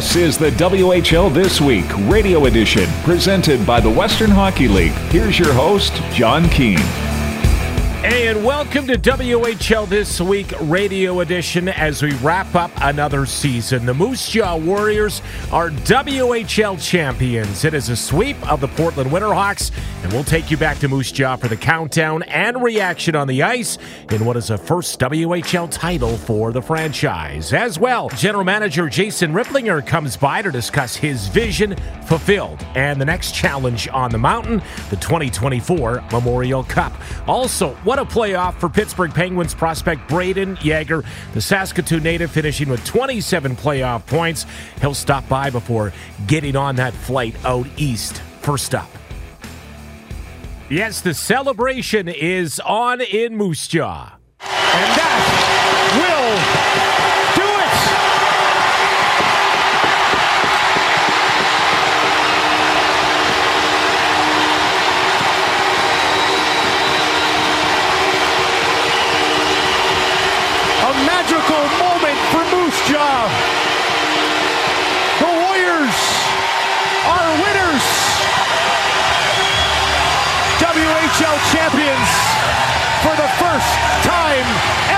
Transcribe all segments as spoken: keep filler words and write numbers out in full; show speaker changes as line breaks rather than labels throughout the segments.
This is the W H L This Week Radio Edition, presented by the Western Hockey League. Here's your host, John Keane.
And welcome to W H L This Week Radio Edition as we wrap up another season. The Moose Jaw Warriors are W H L champions. It is a sweep of the Portland Winterhawks, and we'll take you back to Moose Jaw for the countdown and reaction on the ice in what is a first W H L title for the franchise. As well, General Manager Jason Ripplinger comes by to discuss his vision fulfilled and the next challenge on the mountain, the twenty twenty-four Memorial Cup. Also, what a playoff for Pittsburgh Penguins prospect Brayden Yager, the Saskatoon native finishing with twenty-seven playoff points. He'll stop by before getting on that flight out east. First up. Yes, the celebration is on in Moose Jaw.
And that will do it! A magical moment for Moose Jaw. The Warriors are winners. W H L champions for the first time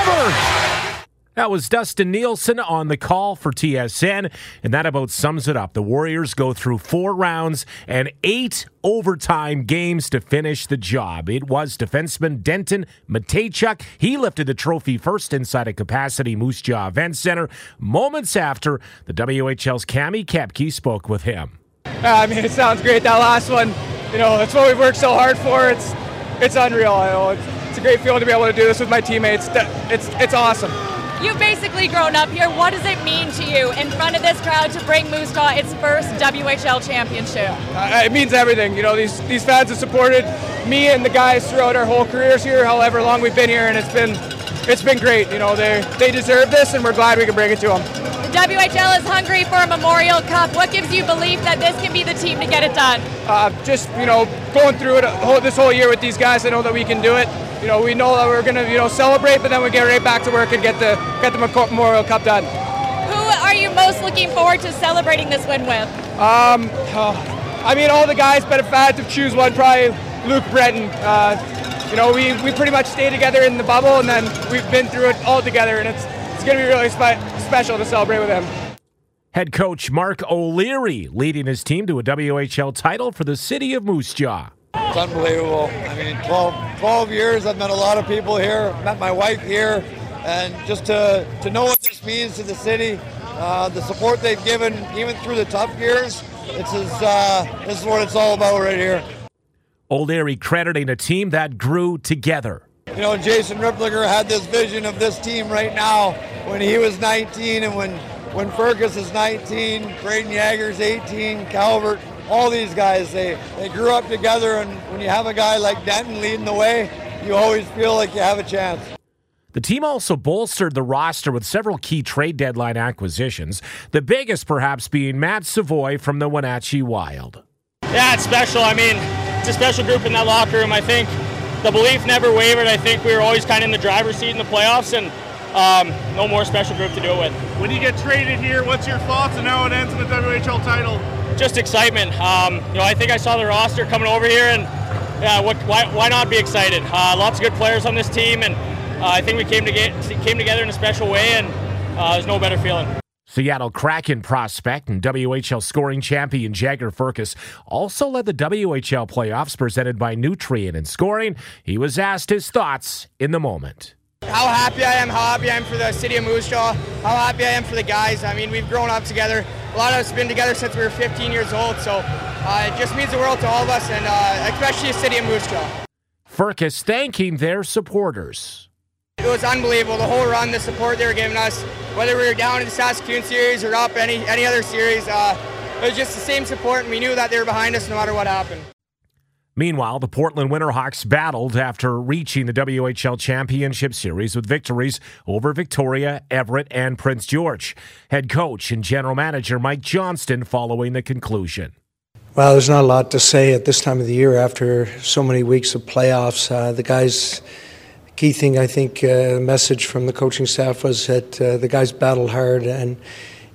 ever.
That was Dustin Nielsen on the call for T S N, and that about sums it up. The Warriors go through four rounds and eight overtime games to finish the job. It was defenseman Denton Mateychuk. He lifted the trophy first inside a capacity Moose Jaw Event Center. Moments after, the W H L's Cami Kepke spoke with him.
Uh, I mean, it sounds great, that last one. You know, that's what we've worked so hard for. It's it's unreal. You know, it's, it's a great feeling to be able to do this with my teammates. It's it's awesome.
You've basically grown up here. What does it mean to you in front of this crowd to bring Moose Jaw its first W H L championship?
Uh, it means everything. You know, these these fans have supported me and the guys throughout our whole careers here, however long we've been here, and it's been it's been great. You know, they they deserve this, and we're glad we can bring it to them.
The W H L is hungry for a Memorial Cup. What gives you belief that this can be the team to get it done? Uh,
just, you know, going through it this whole year with these guys, I know that we can do it. You know, we know that we're going to, you know, celebrate, but then we get right back to work and get the get the Memorial Cup done.
Who are you most looking forward to celebrating this win with?
Um, oh, I mean, all the guys, but if I had to choose one, probably Luke Breton. Uh, you know, we, we pretty much stayed together in the bubble, and then we've been through it all together, and it's it's going to be really spe- special to celebrate with him.
Head coach Mark O'Leary leading his team to a W H L title for the city of Moose Jaw.
It's unbelievable. I mean, twelve, twelve years, I've met a lot of people here, met my wife here, and just to, to know what this means to the city, uh, the support they've given, even through the tough years, it's as, uh, this is what it's all about right here.
O'Leary crediting a team that grew together.
You know, Jason Ripplinger had this vision of this team right now when he was nineteen, and when, when Fergus is nineteen, Brayden Yager's eighteen, Calvert, all these guys, they, they grew up together, and when you have a guy like Denton leading the way, you always feel like you have a chance.
The team also bolstered the roster with several key trade deadline acquisitions, the biggest perhaps being Matt Savoy from the Wenatchee Wild.
Yeah, it's special. I mean, it's a special group in that locker room. I think the belief never wavered. I think we were always kind of in the driver's seat in the playoffs, and um, no more special group to do it with.
When you get traded here, what's your thoughts on how it ends in the W H L title?
Just excitement. Um, you know, I think I saw the roster coming over here, and yeah, what, why, why not be excited? Uh, lots of good players on this team, and uh, I think we came to get, came together in a special way, and uh, there's no better feeling.
Seattle Kraken prospect and W H L scoring champion Jagger Firkus also led the W H L playoffs presented by Nutrien in scoring. He was asked his thoughts in the moment.
How happy I am, how happy I am for the city of Moose Jaw, how happy I am for the guys. I mean, we've grown up together. A lot of us have been together since we were fifteen years old, so uh, it just means the world to all of us, and uh, especially the city of Moose Jaw.
Firkus thanking their supporters.
It was unbelievable, the whole run, the support they were giving us, whether we were down in the Saskatoon series or up any, any other series. Uh, it was just the same support, and we knew that they were behind us no matter what happened.
Meanwhile, the Portland Winterhawks battled after reaching the W H L Championship Series with victories over Victoria, Everett, and Prince George. Head coach and general manager Mike Johnston following the conclusion.
Well, there's not a lot to say at this time of the year after so many weeks of playoffs. Uh, the guys, key thing I think, uh, message from the coaching staff was that uh, the guys battled hard, and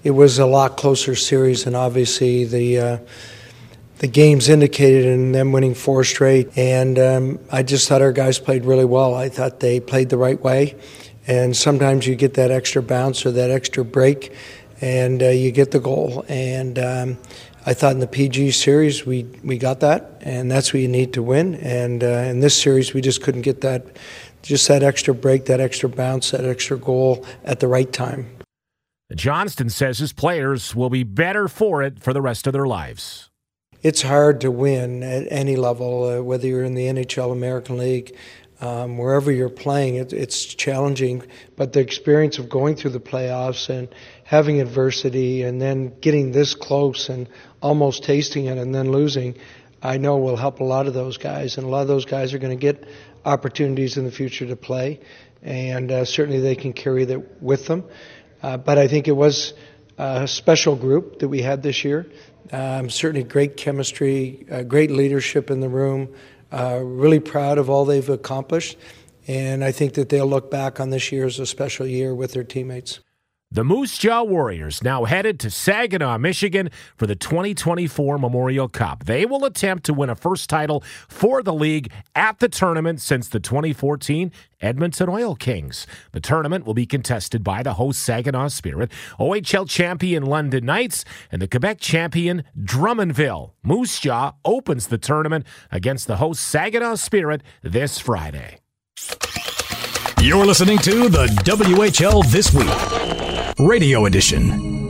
it was a lot closer series, and obviously the uh, the games indicated in them winning four straight. And um, I just thought our guys played really well. I thought they played the right way, and sometimes you get that extra bounce or that extra break, and uh, you get the goal. And um, I thought in the P G series we, we got that, and that's what you need to win. And uh, in this series we just couldn't get that, just that extra break, that extra bounce, that extra goal at the right time.
Johnston says his players will be better for it for the rest of their lives.
It's hard to win at any level, uh, whether you're in the N H L, American League, um, wherever you're playing. It, it's challenging, but the experience of going through the playoffs and having adversity and then getting this close and almost tasting it and then losing, I know will help a lot of those guys. And a lot of those guys are going to get opportunities in the future to play, and uh, certainly they can carry that with them. Uh, but I think it was a special group that we had this year. Um, certainly great chemistry, uh, great leadership in the room, uh, really proud of all they've accomplished. And I think that they'll look back on this year as a special year with their teammates.
The Moose Jaw Warriors now headed to Saginaw, Michigan for the twenty twenty-four Memorial Cup. They will attempt to win a first title for the league at the tournament since the twenty fourteen Edmonton Oil Kings. The tournament will be contested by the host Saginaw Spirit, O H L champion London Knights, and the Quebec champion Drummondville. Moose Jaw opens the tournament against the host Saginaw Spirit this Friday.
You're listening to the W H L This Week Radio Edition.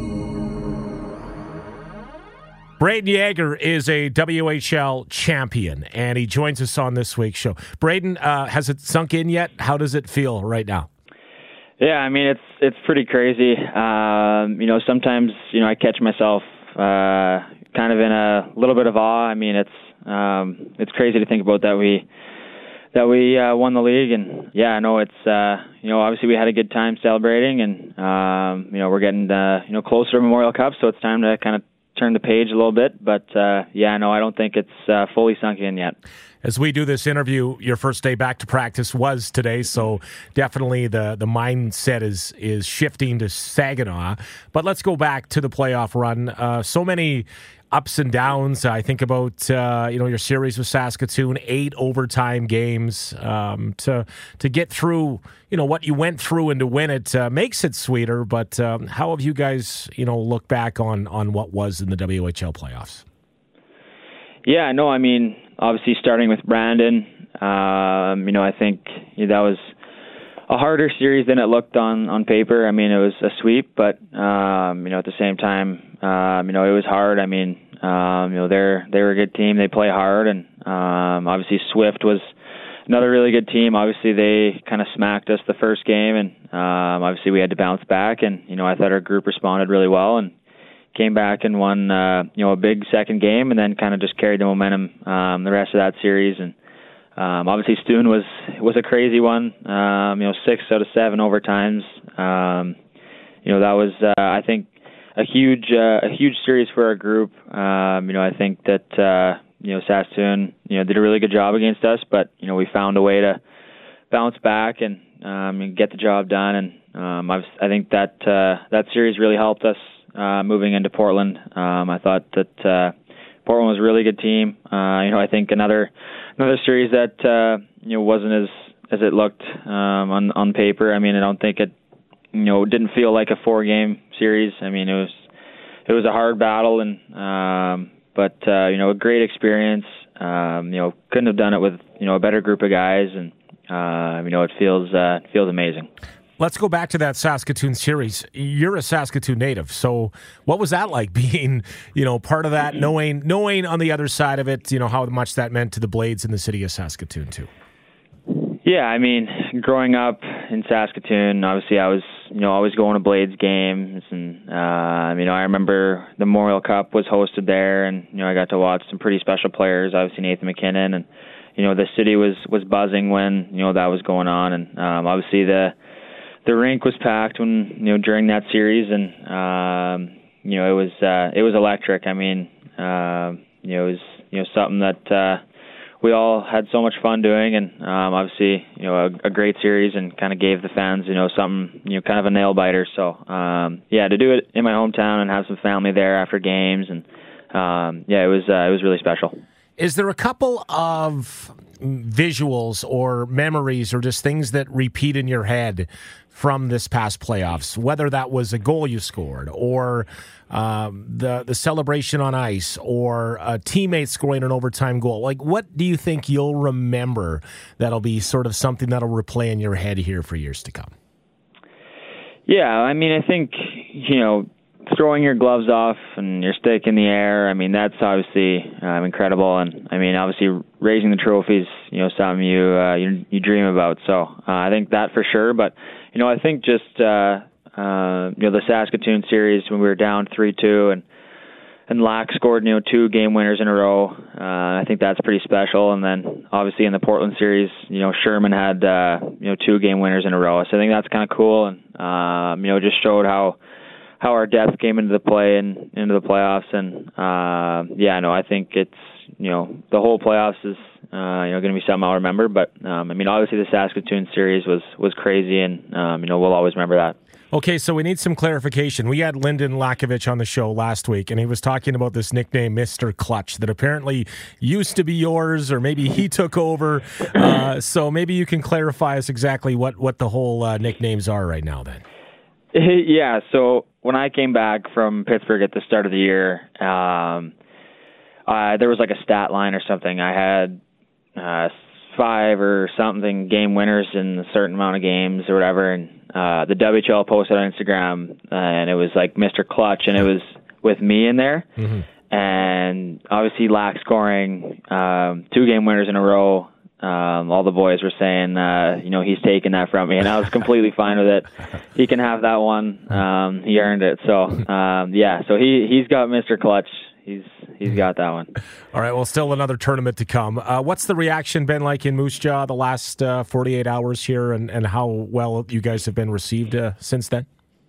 Brayden Yager is a W H L champion, and he joins us on this week's show. Brayden, uh, has it sunk in yet? How does it feel right now?
Yeah, I mean, it's it's pretty crazy. Um, you know, sometimes, you know, I catch myself uh, kind of in a little bit of awe. I mean, it's um, it's crazy to think about that we that we uh, won the league, and yeah, I know it's uh, you know, obviously we had a good time celebrating, and um, you know, we're getting uh, you know, closer to Memorial Cup, so it's time to kind of turn the page a little bit. But uh, yeah, no, I don't think it's uh, fully sunk in yet.
As we do this interview, your first day back to practice was today, so definitely the, the mindset is is shifting to Saginaw. But let's go back to the playoff run. Uh, so many ups and downs. I think about uh, you know, your series with Saskatoon, eight overtime games. Um, to to get through, you know, what you went through and to win it uh, makes it sweeter. But um, how have you guys, you know, look back on on what was in the W H L playoffs?
Yeah, no, I mean, obviously starting with Brandon, um, you know, I think yeah, that was a harder series than it looked on, on paper. I mean, it was a sweep, but, um, you know, at the same time, um, you know, it was hard. I mean, um, you know, they're, they were a good team. They play hard, and um, obviously Swift was another really good team. Obviously they kind of smacked us the first game, and um, obviously we had to bounce back, and, you know, I thought our group responded really well and came back and won, uh, you know, a big second game, and then kind of just carried the momentum um, the rest of that series. And um, obviously Stoon was was a crazy one. Um, you know, six out of seven overtimes. Um, you know, that was uh, I think a huge uh, a huge series for our group. Um, you know, I think that uh, you know, Saskatoon, you know, did a really good job against us, but you know, we found a way to bounce back and, um, and get the job done. And um, I've, I think that uh, that series really helped us. Uh, moving into Portland, um, I thought that uh, Portland was a really good team. Uh, you know, I think another another series that uh, you know, wasn't as as it looked um, on on paper. I mean, I don't think it, you know, didn't feel like a four game series. I mean, it was it was a hard battle, and um, but uh, you know, a great experience. Um, you know, couldn't have done it with, you know, a better group of guys, and uh, you know, it feels uh, it feels amazing.
Let's go back to that Saskatoon series. You're a Saskatoon native, so what was that like, being, you know, part of that, knowing knowing on the other side of it, you know, how much that meant to the Blades in the city of Saskatoon too?
Yeah, I mean, growing up in Saskatoon, obviously I was, you know, always going to Blades games, and uh, you know, I remember the Memorial Cup was hosted there, and you know, I got to watch some pretty special players, obviously Nathan McKinnon, and you know, the city was was buzzing when, you know, that was going on, and um, obviously the The rink was packed when, you know, during that series, and um, you know, it was uh, it was electric. I mean, uh, you know, it was, you know, something that uh, we all had so much fun doing, and um, obviously, you know, a, a great series, and kind of gave the fans, you know, something, you know, kind of a nail biter. So, um, yeah, to do it in my hometown and have some family there after games, and um, yeah, it was uh, it was really special.
Is there a couple of visuals or memories or just things that repeat in your head from this past playoffs, whether that was a goal you scored or um, the the celebration on ice or a teammate scoring an overtime goal? Like, what do you think you'll remember that'll be sort of something that'll replay in your head here for years to come?
Yeah, I mean, I think, you know, throwing your gloves off and your stick in the air, I mean, that's obviously um, incredible. And, I mean, obviously raising the trophies, you know, something you uh, you, you dream about. So uh, I think that for sure. But, you know, I think just, uh, uh, you know, the Saskatoon series when we were down three two and, and Lack scored, you know, two game winners in a row. Uh, I think that's pretty special. And then obviously in the Portland series, you know, Sherman had, uh, you know, two game winners in a row. So I think that's kind of cool. And, um, you know, just showed how, how our depth came into the play and into the playoffs. And, uh, yeah, no, I think it's, you know, the whole playoffs is, uh, you know, going to be something I'll remember. But, um, I mean, obviously the Saskatoon series was, was crazy, and, um, you know, we'll always remember that.
Okay, so we need some clarification. We had Lyndon Lakovich on the show last week, and he was talking about this nickname, Mister Clutch, that apparently used to be yours, or maybe he took over. Uh, so maybe you can clarify us exactly what, what the whole uh, nicknames are right now then.
Yeah, so when I came back from Pittsburgh at the start of the year, um, uh, there was like a stat line or something. I had uh, five or something game winners in a certain amount of games or whatever, and uh, the W H L posted on Instagram, uh, and it was like Mister Clutch, and it was with me in there. Mm-hmm. And obviously Lack scoring um, two game winners in a row. Um, all the boys were saying, uh, you know, he's taking that from me, and I was completely fine with it. He can have that one. Um, he earned it. So, um, yeah, so he, he's got Mister Clutch. He's he's got that one.
All right, well, still another tournament to come. Uh, what's the reaction been like in Moose Jaw the last uh, forty-eight hours here, and, and how well you guys have been received uh, since then?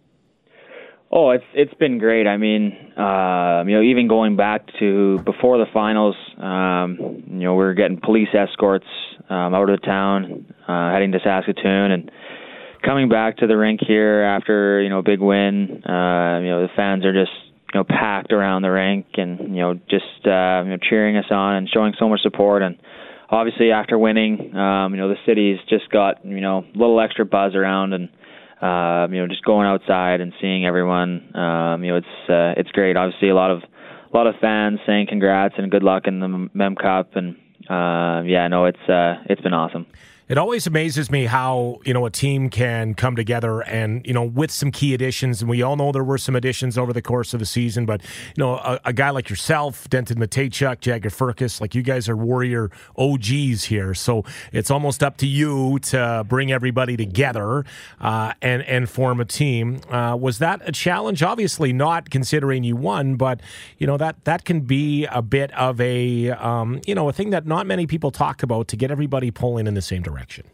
Oh, it's it's been great. I mean, uh, you know, even going back to before the finals, um, you know, we were getting police escorts um, out of the town, uh, heading to Saskatoon, and coming back to the rink here after, you know, a big win. Uh, you know, the fans are just, you know, packed around the rink, and, you know, just uh, you know, cheering us on and showing so much support. And obviously, after winning, um, you know, the city's just got, you know, a little extra buzz around, and Uh, you know, just going outside and seeing everyone, um, you know, it's uh, it's great. Obviously, a lot of a lot of fans saying congrats and good luck in the Mem Cup, and uh, yeah, no, it's uh, it's been awesome.
It always amazes me how, you know, a team can come together and, you know, with some key additions, and we all know there were some additions over the course of the season, but, you know, a, a guy like yourself, Denton Mateychuk, Jagger Firkus, like you guys are Warrior O Gs here, so it's almost up to you to bring everybody together uh, and, and form a team. Uh, was that a challenge? Obviously not, considering you won, but, you know, that, that can be a bit of a, um, you know, a thing that not many people talk about, to get everybody pulling in the same direction. Direction.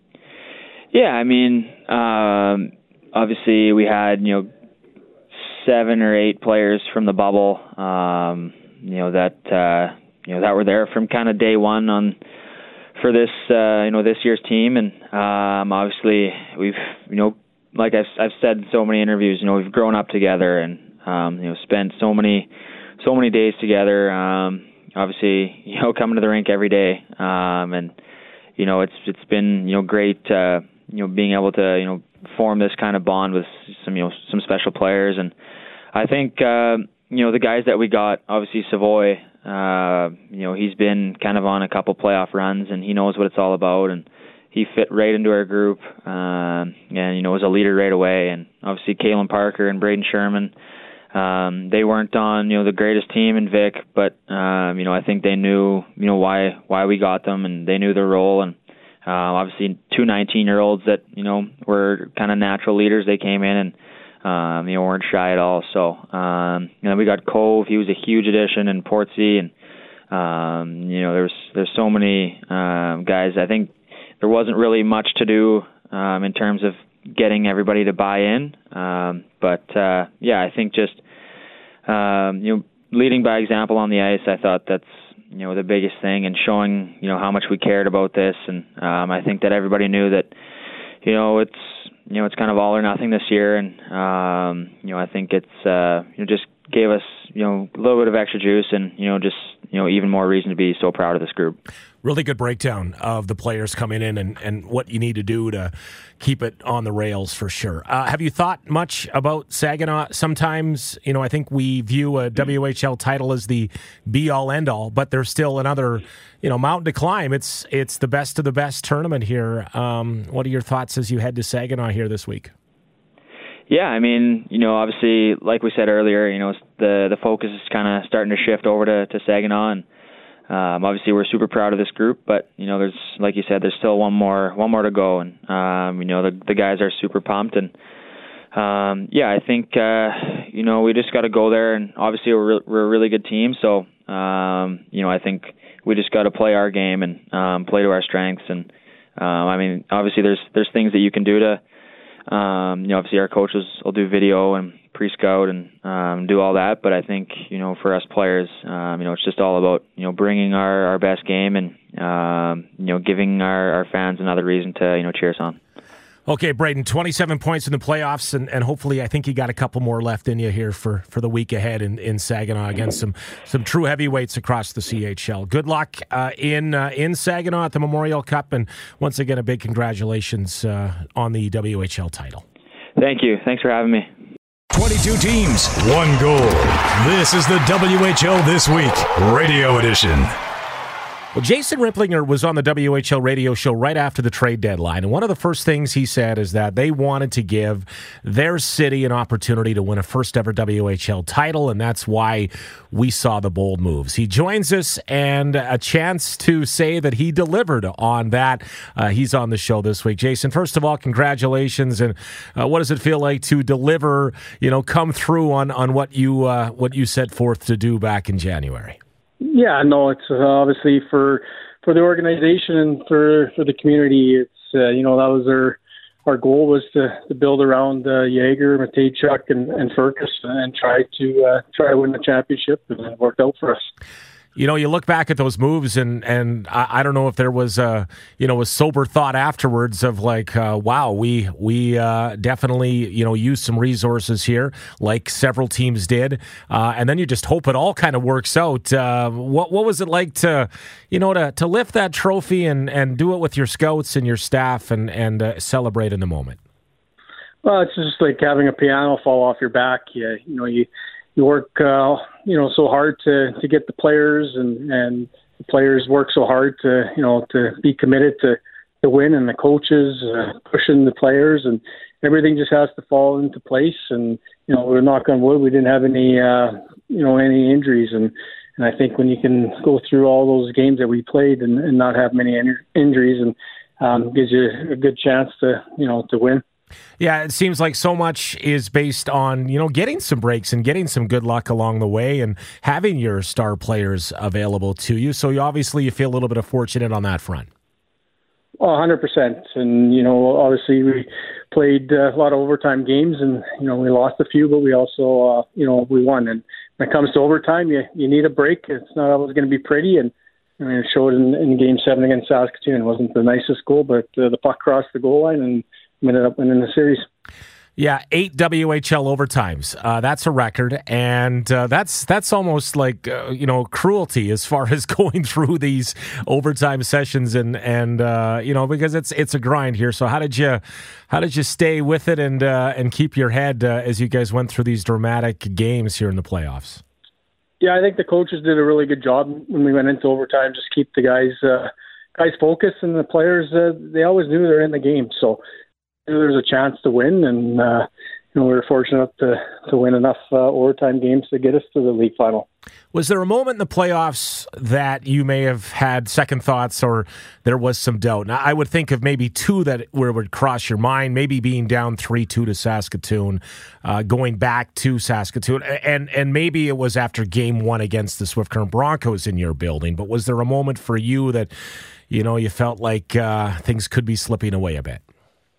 Yeah, I mean, um, obviously we had, you know, seven or eight players from the bubble, um, you know, that uh, you know that were there from kind of day one on for this, uh, you know, this year's team, and um, obviously we've, you know, like I've I've said in so many interviews, you know, we've grown up together, and um, you know, spent so many so many days together. Um, obviously, you know, coming to the rink every day, um, and you know, it's it's been, you know, great, uh, you know, being able to, you know, form this kind of bond with some, you know, some special players. And I think, uh, you know, the guys that we got, obviously Savoy, uh, you know, he's been kind of on a couple playoff runs, and he knows what it's all about, and he fit right into our group, uh, and, you know, was a leader right away. And obviously Kalen Parker and Braden Sherman, um, they weren't on, you know, the greatest team in Vic, but, um, you know, I think they knew, you know, why, why we got them, and they knew their role. And, uh, obviously two nineteen-year-olds that, you know, were kind of natural leaders. They came in and, um, you know, weren't shy at all. So, um, you know, we got Cove. He was a huge addition, in Portsea, and, um, you know, there's, there's so many, um, guys. I think there wasn't really much to do, um, in terms of getting everybody to buy in. Um, but, uh, yeah, I think just, um, you know, leading by example on the ice, I thought that's, you know, the biggest thing, and showing, you know, how much we cared about this. And um, I think that everybody knew that, you know, it's, you know, it's kind of all or nothing this year. And, um, you know, I think it's, uh, you know, just gave us, you know, a little bit of extra juice and, you know, just, you know, even more reason to be so proud of this group.
Really good breakdown of the players coming in and, and what you need to do to keep it on the rails for sure. Uh, have you thought much about Saginaw? Sometimes, you know, I think we view a W H L title as the be-all, end-all, but there's still another, you know, mountain to climb. It's it's the best of the best tournament here. Um, what are your thoughts as you head to Saginaw here this week?
Yeah, I mean, you know, obviously, like we said earlier, you know, the the focus is kind of starting to shift over to, to Saginaw, and um, obviously we're super proud of this group. But you know, there's, like you said, there's still one more one more to go, and um, you know, the the guys are super pumped, and um, yeah, I think uh, you know, we just got to go there, and obviously we're re- we're a really good team, so um, you know, I think we just got to play our game and um, play to our strengths, and um, I mean, obviously there's there's things that you can do to. Um, you know, obviously our coaches will do video and pre-scout and um, do all that, but I think, you know, for us players, um, you know, it's just all about, you know, bringing our, our best game and, um, you know, giving our, our fans another reason to, you know, cheer us on.
Okay, Braden, twenty-seven points in the playoffs, and, and hopefully I think you got a couple more left in you here for, for the week ahead in, in Saginaw against some some true heavyweights across the C H L. Good luck uh, in uh, in Saginaw at the Memorial Cup, and once again, a big congratulations uh, on the W H L title.
Thank you. Thanks for having me.
twenty-two teams, one goal. This is the W H L This Week Radio Edition.
Well, Jason Ripplinger was on the W H L radio show right after the trade deadline, and one of the first things he said is that they wanted to give their city an opportunity to win a first-ever W H L title, and that's why we saw the bold moves. He joins us, and a chance to say that he delivered on that. Uh, he's on the show this week. Jason, first of all, congratulations, and uh, what does it feel like to deliver, you know, come through on, on what you uh, what you set forth to do back in January?
Yeah, no, it's uh, obviously for for the organization and for, for the community. It's uh, you know, that was our our goal was to, to build around uh, Yager, Matejchuk, and, and Fergus, and try to uh, try to win the championship, and it worked out for us.
You know, you look back at those moves, and, and I, I don't know if there was a, you know, a sober thought afterwards of like, uh, wow, we we uh, definitely, you know, used some resources here, like several teams did, uh, and then you just hope it all kind of works out. Uh, what what was it like to, you know, to, to lift that trophy and, and do it with your scouts and your staff and, and uh, celebrate in the moment?
Well, it's just like having a piano fall off your back. You, you know, you... You work, uh, you know, so hard to, to get the players, and, and the players work so hard to, you know, to be committed to, to win, and the coaches uh, pushing the players, and everything just has to fall into place. And, you know, we're knock on wood, we didn't have any, uh, you know, any injuries. And, and I think when you can go through all those games that we played and, and not have many in- injuries, and um, gives you a good chance to, you know, to win.
Yeah, it seems like so much is based on, you know, getting some breaks and getting some good luck along the way and having your star players available to you. So you obviously you feel a little bit of fortunate on that front.
Oh, one hundred percent. And, you know, obviously we played uh, a lot of overtime games, and, you know, we lost a few, but we also, uh, you know, we won. And when it comes to overtime, you, you need a break. It's not always going to be pretty. And I mean, it showed in, in game seven against Saskatoon. It wasn't the nicest goal, but uh, the puck crossed the goal line and ended up winning the series.
Yeah, eight W H L overtimes. Uh, that's a record, and uh, that's that's almost like uh, you know cruelty as far as going through these overtime sessions, and and uh, you know because it's it's a grind here. So how did you how did you stay with it and uh, and keep your head uh, as you guys went through these dramatic games here in the playoffs?
Yeah, I think the coaches did a really good job when we went into overtime. Just keep the guys uh, guys focused, and the players uh, they always knew they're in the game. So there's a chance to win, and uh, you know, we were fortunate to to win enough uh, overtime games to get us to the league final.
Was there a moment in the playoffs that you may have had second thoughts, or there was some doubt? Now, I would think of maybe two that where would cross your mind, maybe being down three two to Saskatoon, uh, going back to Saskatoon, and and maybe it was after game one against the Swift Current Broncos in your building. But was there a moment for you that, you know, you felt like uh, things could be slipping away a bit?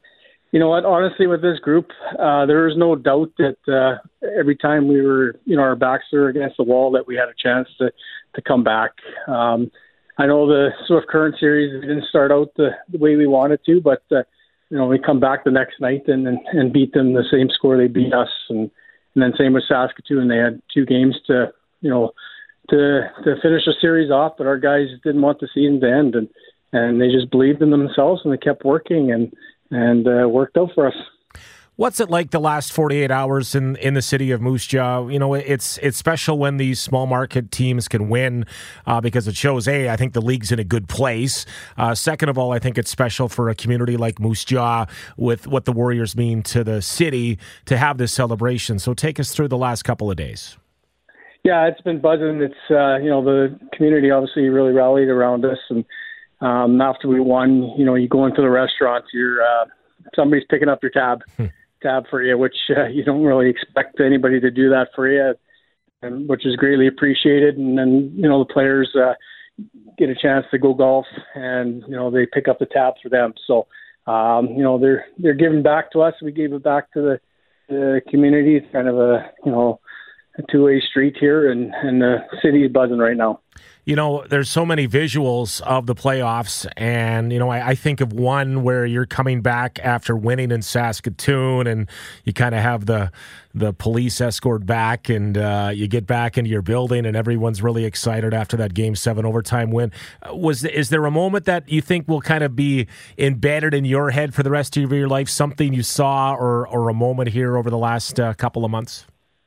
You know what? Honestly, with this group, uh, there is no doubt that uh, every time we were, you know, our backs were against the wall, that we had a chance to to come back. Um, I know the Swift Current series didn't start out the, the way we wanted to, but uh, you know, we come back the next night and, and and beat them the same score they beat us, and and then same with Saskatoon. They had two games to you know to to finish the series off, but our guys didn't want the season to end, and and they just believed in themselves and they kept working and and uh, worked out for us.
What's it like the last forty-eight hours in, in the city of Moose Jaw? You know, it's it's special when these small market teams can win uh, because it shows, A, I think the league's in a good place. Uh, second of all, I think it's special for a community like Moose Jaw with what the Warriors mean to the city to have this celebration. So take us through the last couple of days.
Yeah, it's been buzzing. It's, uh, you know, the community obviously really rallied around us. And um, after we won, you know, you go into the restaurant, you're, uh, somebody's picking up your tab. tab for you, which uh, you don't really expect anybody to do that for you, and which is greatly appreciated. And then, you know, the players uh, get a chance to go golf, and, you know, they pick up the tab for them. So, um, you know, they're they're giving back to us. We gave it back to the, the community. It's kind of a, you know, a two-way street here, and, and the city is buzzing right now.
You know, there's so many visuals of the playoffs, and, you know, I, I think of one where you're coming back after winning in Saskatoon, and you kind of have the the police escort back, and uh, you get back into your building, and everyone's really excited after that Game seven overtime win. Was Is there a moment that you think will kind of be embedded in your head for the rest of your life, something you saw or, or a moment here over the last uh, couple of months?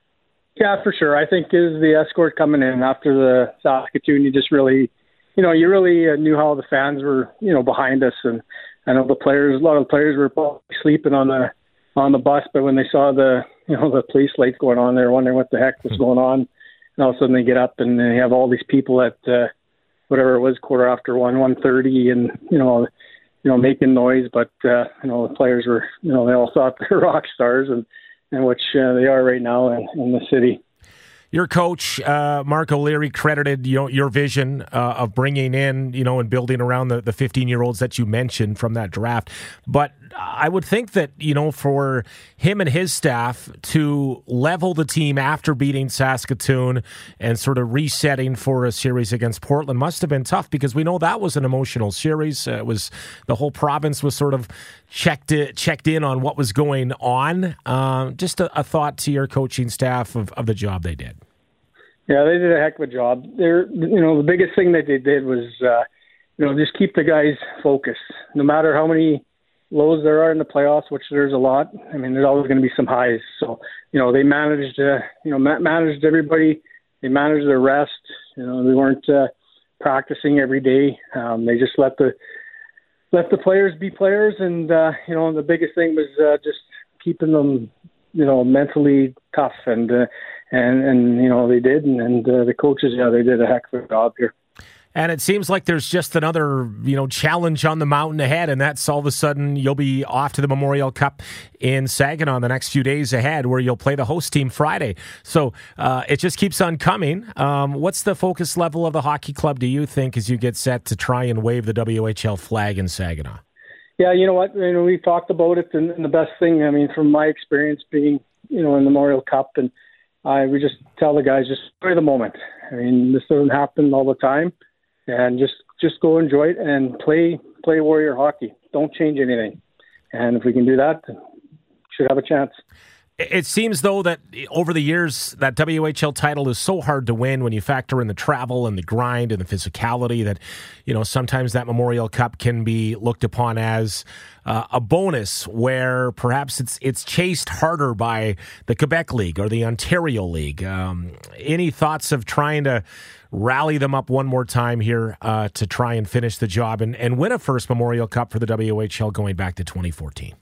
Yeah, for sure. I think is the escort coming in after the Saskatoon. You just really, you know, you really uh, knew how the fans were, you know, behind us, and I know the players. A lot of the players were probably sleeping on the on the bus, but when they saw the, you know, the police lights going on, they were wondering what the heck was going on. And all of a sudden, they get up and they have all these people at uh, whatever it was, quarter after one, one thirty, and you know, you know, making noise. But uh, you know, the players were, you know, they all thought they were rock stars, and. And which uh, they are right now in, in the city.
Your coach, uh, Mark O'Leary, credited you know, your vision uh, of bringing in, you know, and building around the, the fifteen-year-olds that you mentioned from that draft. But I would think that, you know, for him and his staff to level the team after beating Saskatoon and sort of resetting for a series against Portland must have been tough, because we know that was an emotional series. Uh, it was the whole province was sort of checked in, checked in on what was going on. Um, just a, a thought to your coaching staff of, of the job they did.
Yeah, they did a heck of a job. They're, you know, the biggest thing that they did was, uh, you know, just keep the guys focused. No matter how many lows there are in the playoffs, which there's a lot. I mean, there's always going to be some highs. So, you know, they managed, uh, you know, ma- managed everybody. They managed their rest. You know, they weren't uh, practicing every day. Um, they just let the let the players be players. And, uh, you know, the biggest thing was uh, just keeping them, you know, mentally tough. And, uh, and, and you know, they did. And, and uh, the coaches, yeah, they did a heck of a job here.
And it seems like there's just another, you know, challenge on the mountain ahead, and that's all of a sudden you'll be off to the Memorial Cup in Saginaw in the next few days ahead, where you'll play the host team Friday. So uh, it just keeps on coming. Um, what's the focus level of the hockey club, do you think, as you get set to try and wave the W H L flag in Saginaw?
Yeah, you know what? You know, we've talked about it, and, and the best thing, I mean, from my experience being, you know, in the Memorial Cup, and I we just tell the guys, just enjoy the moment. I mean, this doesn't happen all the time. And just, just go enjoy it and play play Warrior hockey. Don't change anything. And if we can do that, should have a chance.
It seems, though, that over the years, that W H L title is so hard to win when you factor in the travel and the grind and the physicality that, you know, sometimes that Memorial Cup can be looked upon as uh, a bonus where perhaps it's it's chased harder by the Quebec League or the Ontario League. Um, any thoughts of trying to rally them up one more time here uh, to try and finish the job and, and win a first Memorial Cup for the W H L going back to twenty fourteen?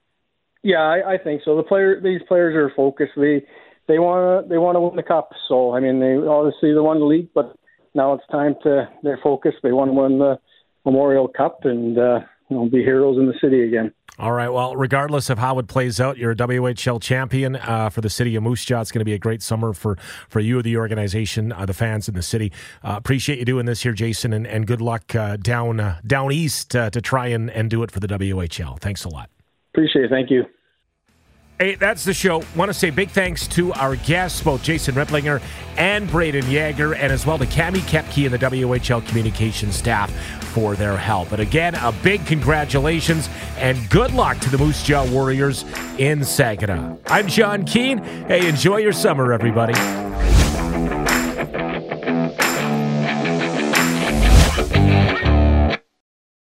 Yeah, I, I think so. The player, these players are focused. They they want to they want to win the cup. So I mean, they obviously they won the league, but now it's time to they're focused. They want to win the Memorial Cup and uh, you know, be heroes in the city again.
All right. Well, regardless of how it plays out, you're a W H L champion uh, for the city of Moose Jaw. It's going to be a great summer for, for you, the organization, uh, the fans, and the city. Uh, appreciate you doing this here, Jason, and, and good luck uh, down uh, down east uh, to try and, and do it for the W H L. Thanks a lot.
Appreciate it. Thank you.
Hey, that's the show. Want to say big thanks to our guests, both Jason Ripplinger and Brayden Yager, and as well to Cami Kepke and the W H L communications staff for their help. And again, a big congratulations and good luck to the Moose Jaw Warriors in Saginaw. I'm John Keane. Hey, enjoy your summer, everybody.